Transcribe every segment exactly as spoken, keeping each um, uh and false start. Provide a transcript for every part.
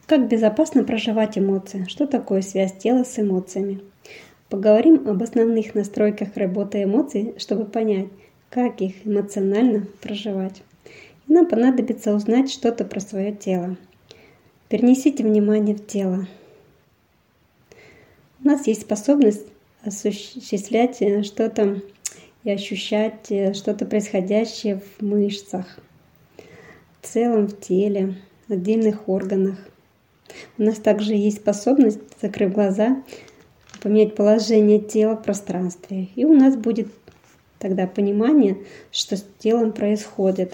Как безопасно проживать эмоции? Что такое связь тела с эмоциями? Поговорим об основных настройках работы эмоций, чтобы понять, как их эмоционально проживать. И нам понадобится узнать что-то про свое тело. Перенесите внимание в тело. У нас есть способность осуществлять что-то и ощущать что-то происходящее в мышцах, в целом в теле, в отдельных органах. У нас также есть способность, закрыв глаза, поменять положение тела в пространстве. И у нас будет тогда понимание, что с телом происходит.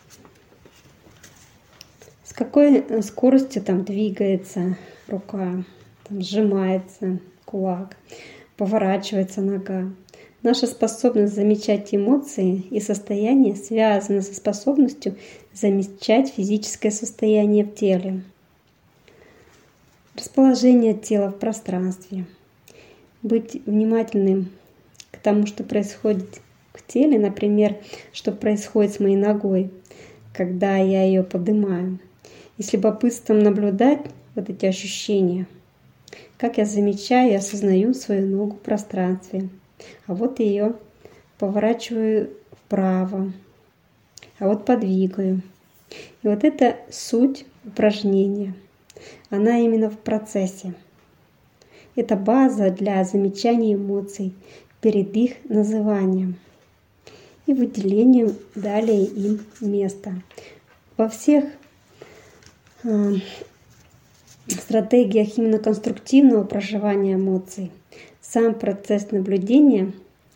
С какой скоростью там двигается рука, там сжимается кулак, поворачивается нога. Наша способность замечать эмоции и состояния связана со способностью замечать физическое состояние в теле. Расположение тела в пространстве. Быть внимательным к тому, что происходит в теле, например, что происходит с моей ногой, когда я ее поднимаю. И с любопытством наблюдать вот эти ощущения, как я замечаю и осознаю свою ногу в пространстве. А вот ее поворачиваю вправо, а вот подвигаю. И вот это суть упражнения. Она именно в процессе. Это база для замечания эмоций перед их называнием и выделением далее им места. Во всех э, стратегиях именно конструктивного проживания эмоций сам процесс наблюдения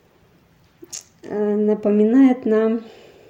э, напоминает нам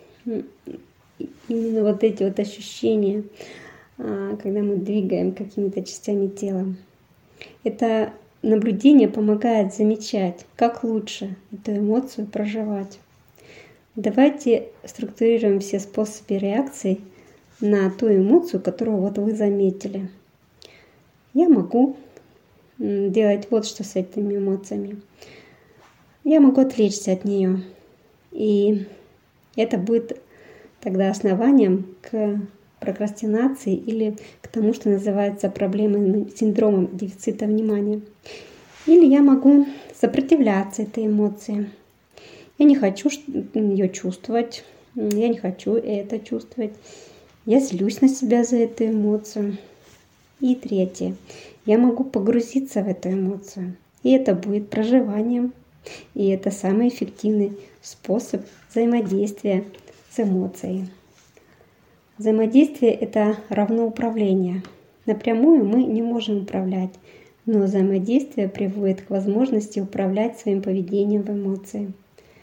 именно вот эти вот ощущения, когда мы двигаем какими-то частями тела. Это наблюдение помогает замечать, как лучше эту эмоцию проживать. Давайте структурируем все способы реакции на ту эмоцию, которую вот вы заметили. Я могу делать вот что с этими эмоциями. Я могу отвлечься от нее. И это будет тогда основанием к прокрастинации или к тому, что называется проблемой, синдромом дефицита внимания. Или я могу сопротивляться этой эмоции. Я не хочу ее чувствовать, я не хочу это чувствовать. Я злюсь на себя за эту эмоцию. И третье. Я могу погрузиться в эту эмоцию. И это будет проживанием. И это самый эффективный способ взаимодействия с эмоцией. Взаимодействие – это равно управление. Напрямую мы не можем управлять, но взаимодействие приводит к возможности управлять своим поведением в эмоции.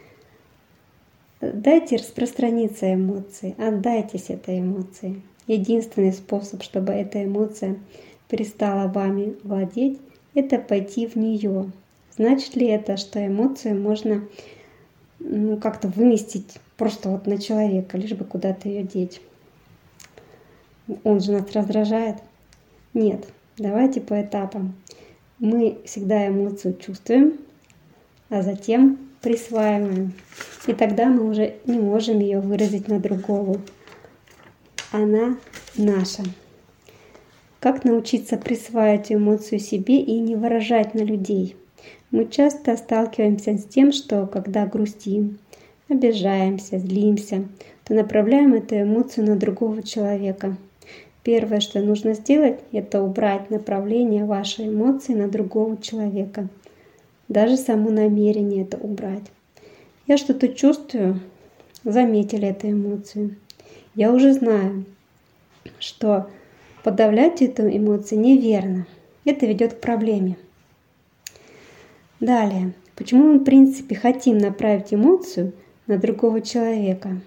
Дайте распространиться эмоции, отдайтесь этой эмоции. Единственный способ, чтобы эта эмоция перестала вами владеть, это пойти в нее. Значит ли это, что эмоцию можно ну, как-то выместить просто вот на человека, лишь бы куда-то ее деть? Он же нас раздражает? Нет, давайте по этапам. Мы всегда эмоцию чувствуем, а затем присваиваем. И тогда мы уже не можем ее выразить на другого. Она наша. Как научиться присваивать эмоцию себе и не выражать на людей? Мы часто сталкиваемся с тем, что когда грустим, обижаемся, злимся, то направляем эту эмоцию на другого человека. Первое, что нужно сделать, это убрать направление вашей эмоции на другого человека. Даже само намерение это убрать. Я что-то чувствую, заметили эту эмоцию. Я уже знаю, что подавлять эту эмоцию неверно. Это ведет к проблеме. Далее, почему мы в принципе хотим направить эмоцию на другого человека?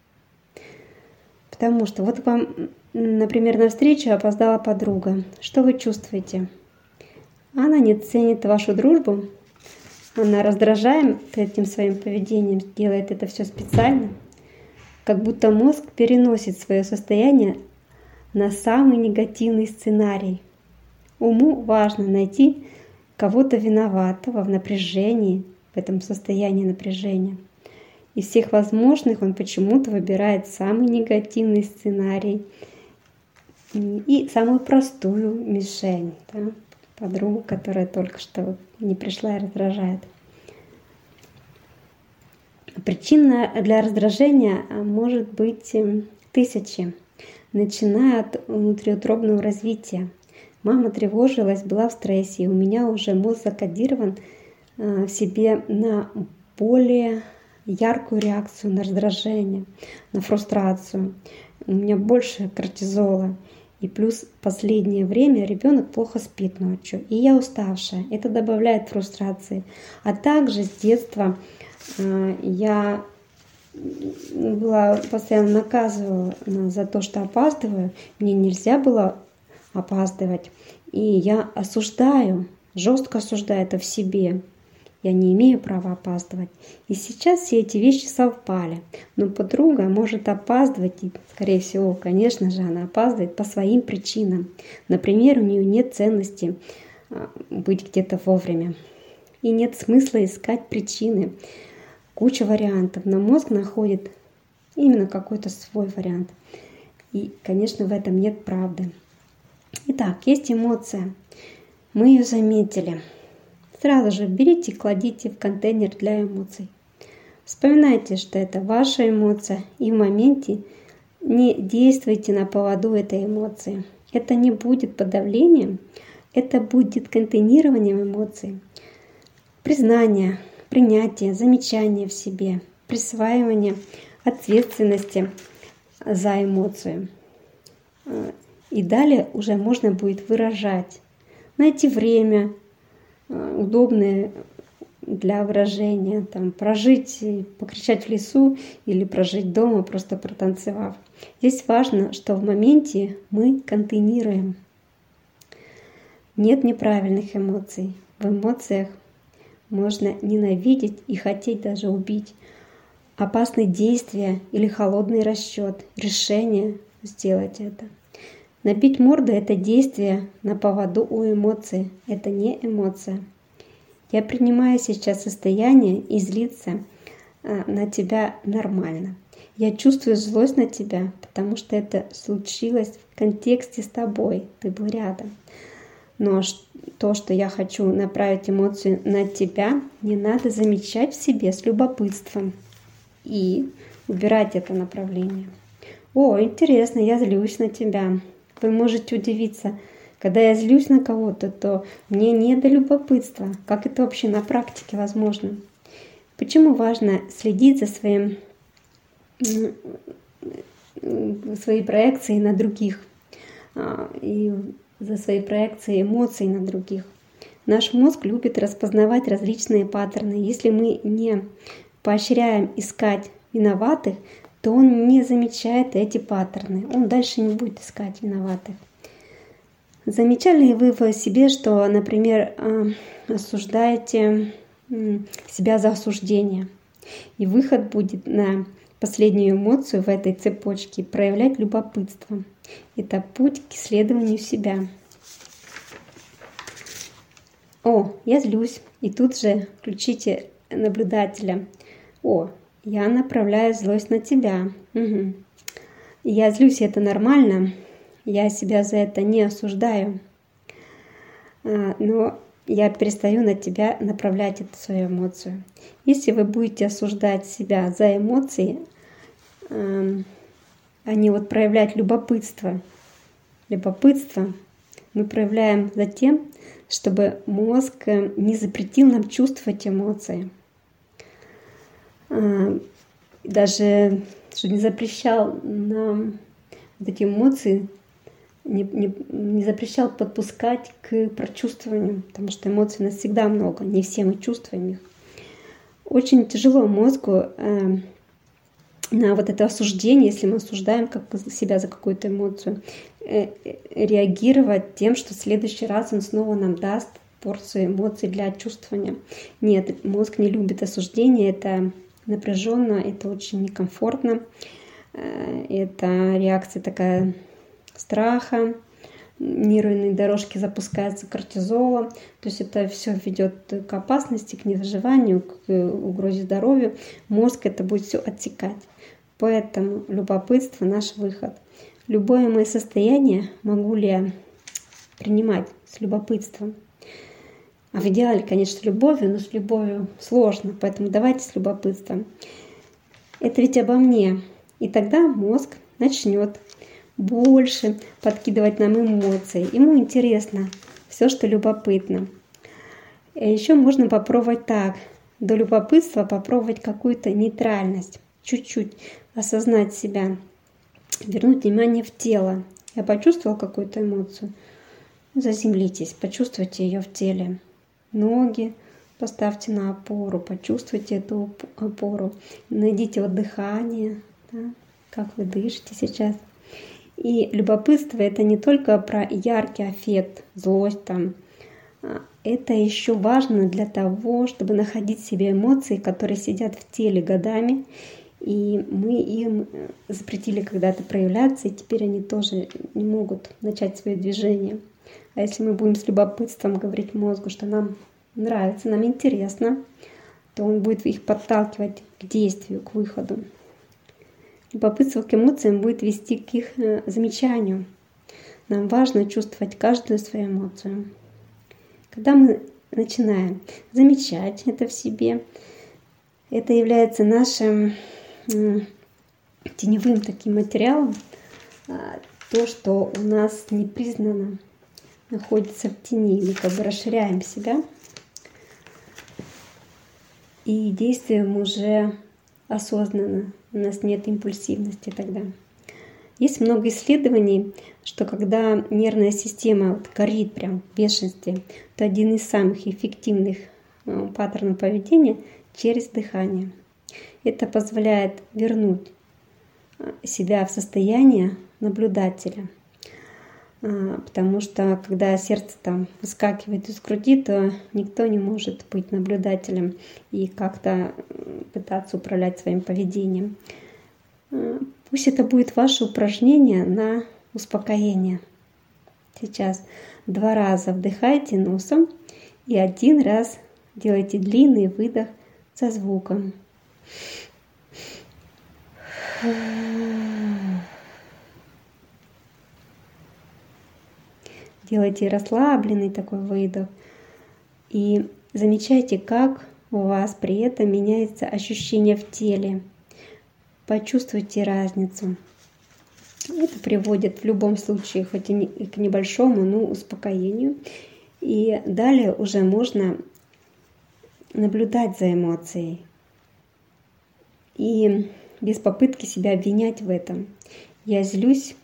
Потому что вот вам, например, на встречу опоздала подруга. Что вы чувствуете? Она не ценит вашу дружбу, она раздражаем этим своим поведением, делает это все специально, как будто мозг переносит свое состояние на самый негативный сценарий. Уму важно найти кого-то виноватого в напряжении, в этом состоянии напряжения. Из всех возможных он почему-то выбирает самый негативный сценарий и самую простую мишень, да, подругу, которая только что не пришла и раздражает. Причин для раздражения может быть тысячи, начиная от внутриутробного развития. Мама тревожилась, была в стрессе, и у меня уже мозг закодирован в себе на более яркую реакцию на раздражение, на фрустрацию. У меня больше кортизола. И плюс в последнее время ребенок плохо спит ночью. И я уставшая. Это добавляет фрустрации. А также с детства э, я была постоянно наказывала за то, что опаздываю. Мне нельзя было опаздывать. И я осуждаю, жестко осуждаю это в себе. Я не имею права опаздывать. И сейчас все эти вещи совпали. Но подруга может опаздывать, и, скорее всего, конечно же, она опаздывает по своим причинам. Например, у нее нет ценности быть где-то вовремя. И нет смысла искать причины. Куча вариантов, но мозг находит именно какой-то свой вариант. И, конечно, в этом нет правды. Итак, есть эмоция. Мы ее заметили. Сразу же берите и кладите в контейнер для эмоций. Вспоминайте, что это ваша эмоция, и в моменте не действуйте на поводу этой эмоции. Это не будет подавлением, это будет контейнированием эмоций. Признание, принятие, замечание в себе, присваивание ответственности за эмоцию. И далее уже можно будет выражать, найти время, удобное для выражения, там, прожить, покричать в лесу или прожить дома, просто протанцевав. Здесь важно, что в моменте мы контейнируем. Нет неправильных эмоций. В эмоциях можно ненавидеть и хотеть даже убить. Опасные действия или холодный расчет, решение сделать это. Набить морду – это действие на поводу у эмоций. Это не эмоция. Я принимаю сейчас состояние и злиться на тебя нормально. Я чувствую злость на тебя, потому что это случилось в контексте с тобой. Ты был рядом. Но то, что я хочу направить эмоцию на тебя, не надо замечать в себе с любопытством и убирать это направление. О, интересно, я злюсь на тебя. Вы можете удивиться, когда я злюсь на кого-то, то мне не до любопытства. Как это вообще на практике возможно? Почему важно следить за своим, своей проекцией на других и за своей проекцией эмоций на других? Наш мозг любит распознавать различные паттерны. Если мы не поощряем искать виноватых, то он не замечает эти паттерны. Он дальше не будет искать виноватых. Замечали ли вы в себе, что, например, осуждаете себя за осуждение? И выход будет на последнюю эмоцию в этой цепочке – проявлять любопытство. Это путь к исследованию себя. О, я злюсь. И тут же включите наблюдателя. О, я направляю злость на тебя. Угу. Я злюсь, это нормально. Я себя за это не осуждаю. Но я перестаю на тебя направлять эту свою эмоцию. Если вы будете осуждать себя за эмоции, а не вот проявлять любопытство, любопытство мы проявляем за тем, чтобы мозг не запретил нам чувствовать эмоции. Даже что не запрещал нам вот эти эмоции, не, не, не запрещал подпускать к прочувствованию, потому что эмоций у нас всегда много, не все мы чувствуем их. Очень тяжело мозгу э, на вот это осуждение, если мы осуждаем как себя за какую-то эмоцию, э, реагировать тем, что в следующий раз он снова нам даст порцию эмоций для чувствования. Нет, мозг не любит осуждение, это напряженно, это очень некомфортно. Это реакция такая страха, нервные дорожки запускаются кортизола. То есть это все ведет к опасности, к невыживанию, к угрозе здоровью. Мозг это будет все отсекать. Поэтому любопытство – наш выход. Любое мое состояние могу ли я принимать с любопытством? А в идеале, конечно, с любовью, но с любовью сложно, поэтому давайте с любопытством. Это ведь обо мне. И тогда мозг начнет больше подкидывать нам эмоции. Ему интересно все, что любопытно. И еще можно попробовать так. До любопытства попробовать какую-то нейтральность. Чуть-чуть осознать себя. Вернуть внимание в тело. Я почувствовал какую-то эмоцию. Заземлитесь, почувствуйте ее в теле. Ноги поставьте на опору, почувствуйте эту опору. Найдите вот дыхание, да, как вы дышите сейчас. И любопытство — это не только про яркий аффект, злость там. Это еще важно для того, чтобы находить в себе эмоции, которые сидят в теле годами. И мы им запретили когда-то проявляться, и теперь они тоже не могут начать свои движения. А если мы будем с любопытством говорить мозгу, что нам нравится, нам интересно, то он будет их подталкивать к действию, к выходу. Любопытство к эмоциям будет вести к их замечанию. Нам важно чувствовать каждую свою эмоцию. Когда мы начинаем замечать это в себе, это является нашим теневым таким материалом, то, что у нас не признано, находится в тени. Мы как бы расширяем себя и действуем уже осознанно. У нас нет импульсивности тогда. Есть много исследований, что когда нервная система вот горит прям в бешенстве, то один из самых эффективных паттернов поведения через дыхание. Это позволяет вернуть себя в состояние наблюдателя. Потому что когда сердце там выскакивает из груди, то никто не может быть наблюдателем и как-то пытаться управлять своим поведением. Пусть это будет ваше упражнение на успокоение. Сейчас два раза вдыхайте носом и один раз делайте длинный выдох со звуком. Делайте расслабленный такой выдох. И замечайте, как у вас при этом меняется ощущение в теле. Почувствуйте разницу. Это приводит в любом случае, хоть и к небольшому, но успокоению. И далее уже можно наблюдать за эмоцией. И без попытки себя обвинять в этом. Я злюсь,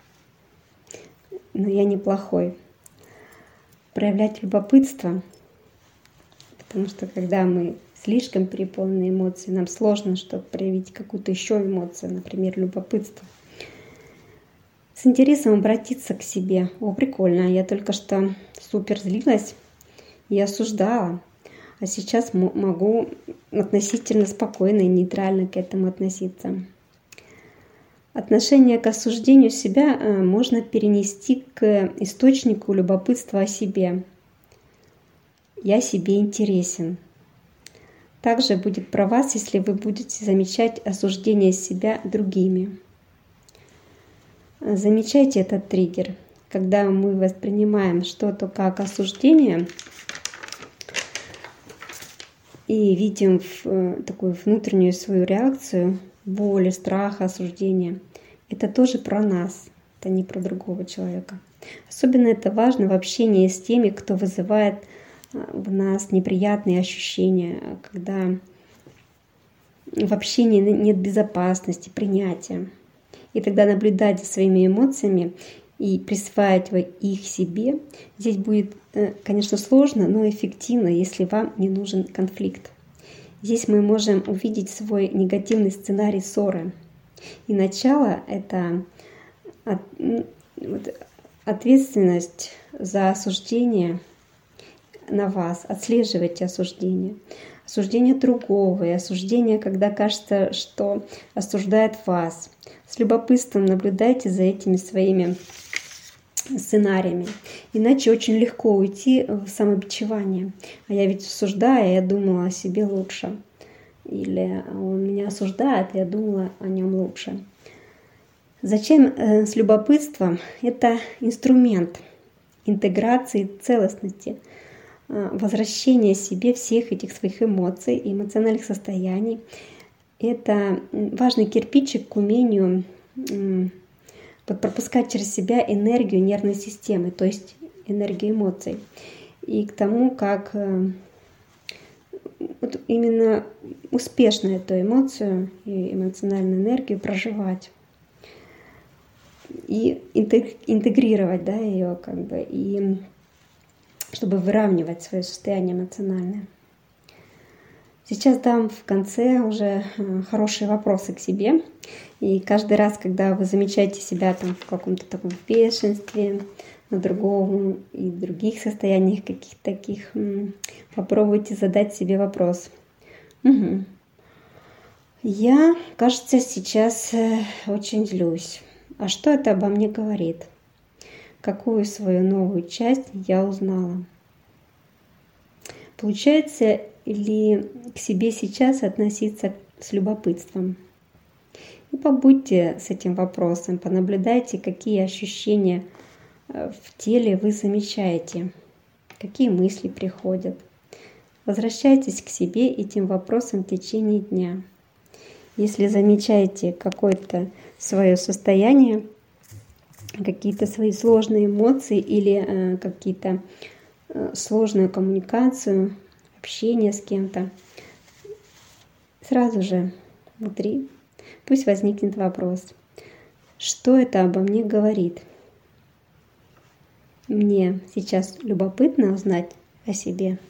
но я неплохой. Проявлять любопытство, потому что когда мы слишком переполнены эмоциями, нам сложно, чтобы проявить какую-то еще эмоцию, например, любопытство. С интересом обратиться к себе. О, прикольно, я только что супер злилась и осуждала, а сейчас могу относительно спокойно и нейтрально к этому относиться. Отношение к осуждению себя можно перенести к источнику любопытства о себе. Я себе интересен. Также будет про вас, если вы будете замечать осуждение себя другими. Замечайте этот триггер. Когда мы воспринимаем что-то как осуждение и видим такую внутреннюю свою реакцию, боли, страха, осуждения, это тоже про нас, это не про другого человека. Особенно это важно в общении с теми, кто вызывает в нас неприятные ощущения, когда в общении нет безопасности, принятия. И тогда наблюдать за своими эмоциями и присваивать их себе, здесь будет, конечно, сложно, но эффективно, если вам не нужен конфликт. Здесь мы можем увидеть свой негативный сценарий ссоры. И начало — это ответственность за осуждение на вас. Отслеживайте осуждение. Осуждение другого и осуждение, когда кажется, что осуждает вас. С любопытством наблюдайте за этими своими сценариями. Иначе очень легко уйти в самобичевание. А я ведь осуждаю, я думала о себе лучше. Или он меня осуждает, я думала о нем лучше. Зачем э, с любопытством? Это инструмент интеграции целостности, э, возвращения себе всех этих своих эмоций и эмоциональных состояний. Это важный кирпичик к умению э, пропускать через себя энергию нервной системы, то есть энергию эмоций, и к тому, как э, вот именно успешно эту эмоцию и эмоциональную энергию проживать. И интегрировать, да, ее, как бы, и чтобы выравнивать свое состояние эмоциональное. Сейчас дам в конце уже хорошие вопросы к себе. И каждый раз, когда вы замечаете себя там в каком-то таком бешенстве, на другом и других состояниях каких-то таких, попробуйте задать себе вопрос. Угу. Я, кажется, сейчас очень злюсь. А что это обо мне говорит? Какую свою новую часть я узнала? Получается ли к себе сейчас относиться с любопытством? И побудьте с этим вопросом, понаблюдайте, какие ощущения в теле вы замечаете, какие мысли приходят. Возвращайтесь к себе этим вопросом в течение дня. Если замечаете какое-то свое состояние, какие-то свои сложные эмоции или э, какие-то э, сложную коммуникацию, общение с кем-то, сразу же внутри пусть возникнет вопрос, что это обо мне говорит? Мне сейчас любопытно узнать о себе.